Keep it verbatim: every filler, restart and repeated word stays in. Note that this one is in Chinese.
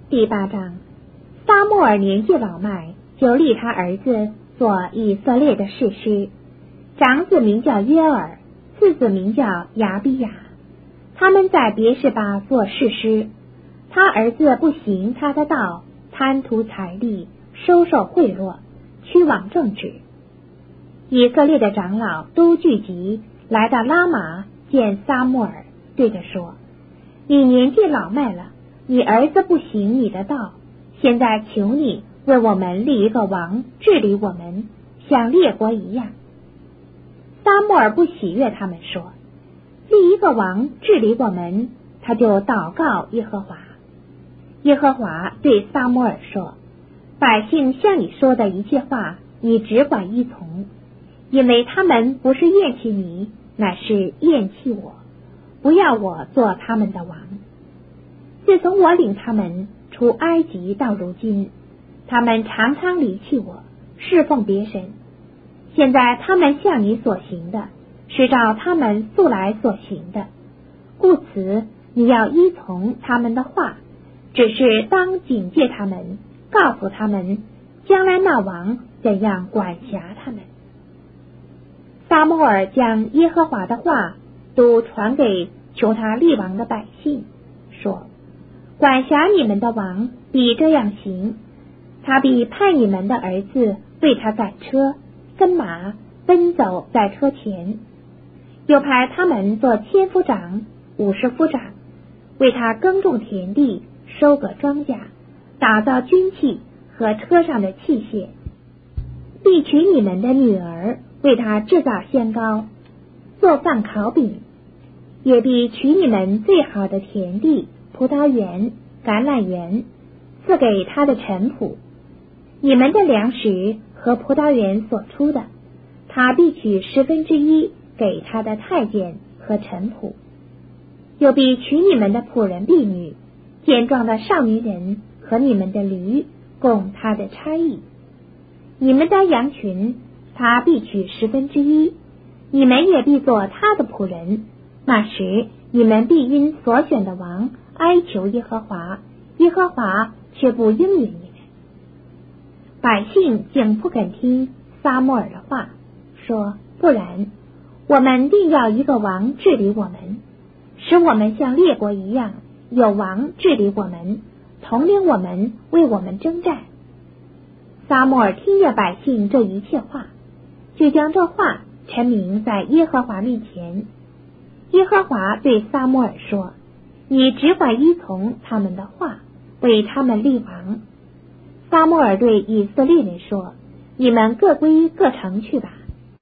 第八章，撒母耳年纪老迈，就立他儿子做以色列的士师，长子名叫约尔，次子名叫亚比亚。他们在别是巴做士师，他儿子不行他的道，贪图财力，收受贿赂，屈枉正直。以色列的长老都聚集，来到拉玛见撒母耳，对他说：你年纪老迈了，你儿子不行你的道，现在求你为我们立一个王治理我们，像列国一样。撒母耳不喜悦他们说，立一个王治理我们，他就祷告耶和华。耶和华对撒母耳说，百姓向你说的一切话，你只管依从，因为他们不是厌弃你，乃是厌弃我，不要我做他们的王。自从我领他们出埃及到如今，他们常常离弃我，侍奉别神。现在他们向你所行的，是照他们素来所行的，故此你要依从他们的话，只是当警戒他们，告诉他们将来那王怎样管辖他们。撒母耳将耶和华的话都传给求他立王的百姓，说，管辖你们的王必这样行，他必派你们的儿子为他赶车跟马，奔走在车前，又派他们做千夫长、五十夫长，为他耕种田地，收割庄稼，打造军器和车上的器械，必娶你们的女儿，为他制造香膏，做饭烤饼，也必取你们最好的田地、葡萄园、橄榄园，赐给他的臣仆。你们的粮食和葡萄园所出的，他必取十分之一给他的太监和臣仆。又必取你们的仆人婢女、健壮的少女人和你们的驴，供他的差役。你们的羊群，他必取十分之一，你们也必做他的仆人。那时你们必因所选的王哀求耶和华，耶和华却不应允你们。百姓竟不肯听撒母耳的话，说，不然，我们定要一个王治理我们，使我们像列国一样，有王治理我们，统领我们，为我们征战。撒母耳听见百姓这一切话，就将这话陈明在耶和华面前。耶和华对撒母耳说，你只管依从他们的话，为他们立王。撒母耳对以色列人说，你们各归各城去吧。